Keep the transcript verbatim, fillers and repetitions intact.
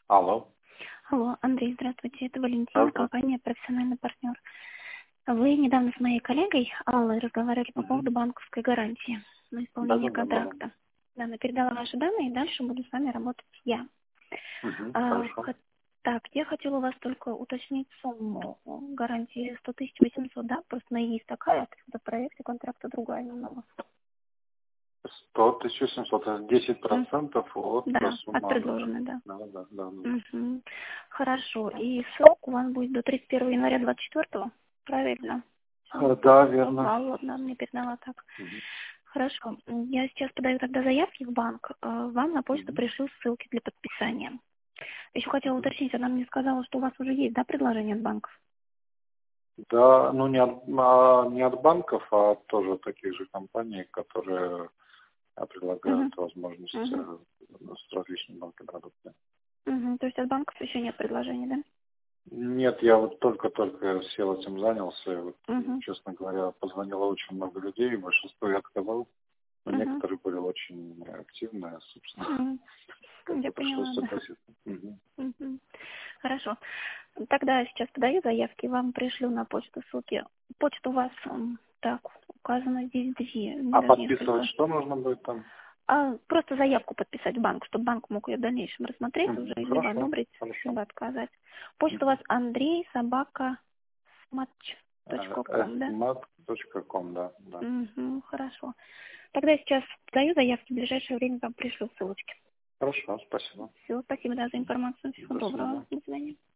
Алло. Алло, Андрей, здравствуйте, это Валентина, Здравствуйте. компания «Профессиональный партнер». Вы недавно с моей коллегой Аллой разговаривали по Угу. поводу банковской гарантии на Да, исполнение да, да, да, да. контракта. Да, она передала ваши данные, и дальше буду с вами работать я. Угу. А, Хорошо. хо- так, я хотела у вас только уточнить сумму гарантии сто тысяч восемьсот, да? Просто на есть такая, а в проекте контракта другая немного. Сто тысяч семьсот, это десять М, процентов от Да, от суммы оборота. предложенной, да. Да, да, да, да. Мгм. Хорошо, и срок у вас будет до тридцать первого января двадцать четвёртого, правильно? А, да, верно. А, вот, да, мне передала так. Угу. Хорошо. Я сейчас подаю тогда заявки в банк. Э, Вам на почту Угу. пришлю ссылки для подписания. Еще хотела Угу. уточнить, она мне сказала, что у вас уже есть, да, предложение от банков? Да, ну не от, а, не от банков, а от тоже таких же компаний, которые а, Угу. предлагают возможность Угу. э, с различными банками работать. Угу. То есть от банков еще нет предложений, да? Нет, я вот только-только сел этим занялся. И вот, Угу. честно говоря, позвонило очень много людей, большинство я отказал. Но Угу. некоторые были очень активные, собственно, Угу. как Я бы пришлось поняла, да. согласиться. Мгм. Угу. Хорошо. Тогда сейчас подаю заявки, вам пришлю на почту ссылки. Почта у вас м, так указана здесь две, у меня А даже подписывать несколько. что нужно будет там? А просто заявку подписать в банк, чтобы банк мог ее в дальнейшем рассмотреть уже, Мгм. либо Хорошо, одобрить, хорошо. либо отказать. Почта у вас Мгм. Андрей собака матч Э, точка ком, да? эсмат точка ком, да, да. Угу, хорошо. Тогда я сейчас даю заявки, в ближайшее время вам пришлю ссылочки. Хорошо, спасибо. Все, спасибо, да, за информацию. Всего До доброго. свидания. До свидания.